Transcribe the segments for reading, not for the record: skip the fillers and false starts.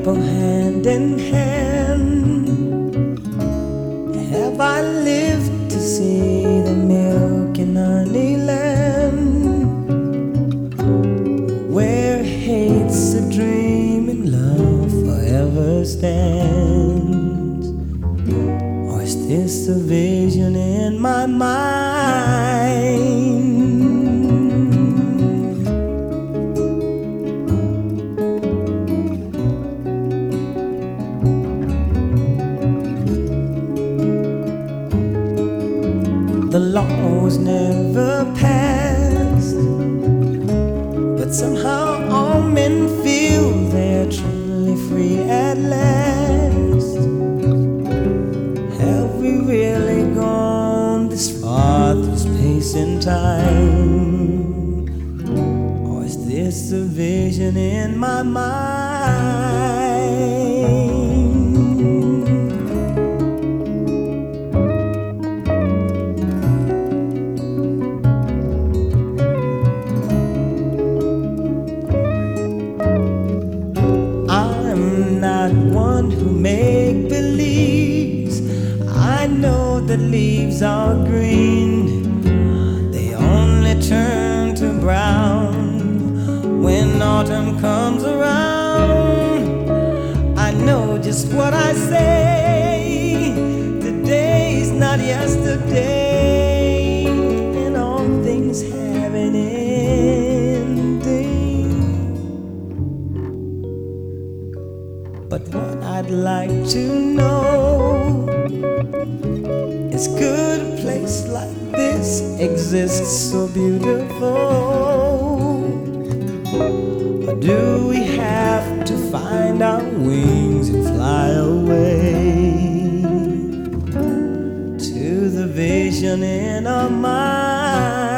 apple hand in hand. Have I lived to see the milk and honey land, where hate's a dream and love forever stands? Or is this a vision in my mind? The law was never passed, but somehow all men feel they're truly free at last. Have we really gone this far through space and time? Or is this a vision in my mind? One who make believes. I know that leaves are green, they only turn to brown when autumn comes around. I know just what I say, today's not yesterday, and all things have an ending. But what I'd like to know is, could a place like this exist so beautiful? Or do we have to find our wings and fly away to the vision in our mind?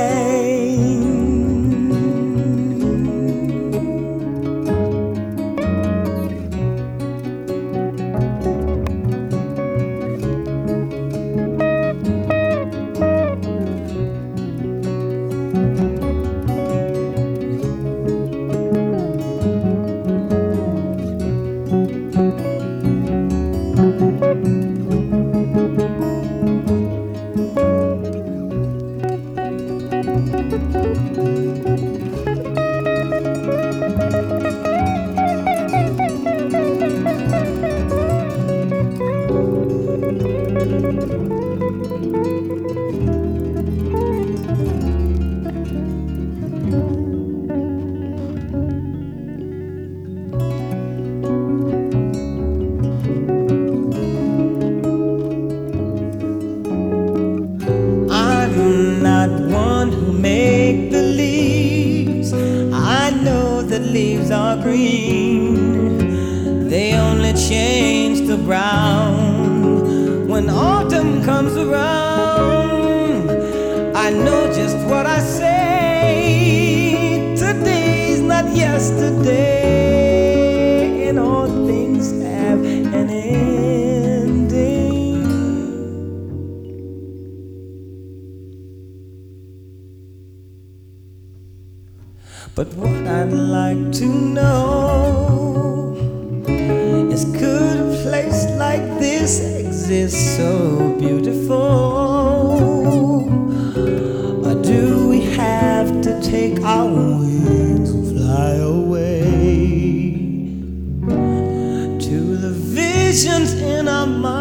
Make believes. I know that leaves are green, they only change to brown when autumn comes around. I know just what I say, today's not yesterday, and all things have an ending. But what I'd like to know is, could a place like this exist so beautiful? Or do we have to take our wings and fly away to the visions in our mind?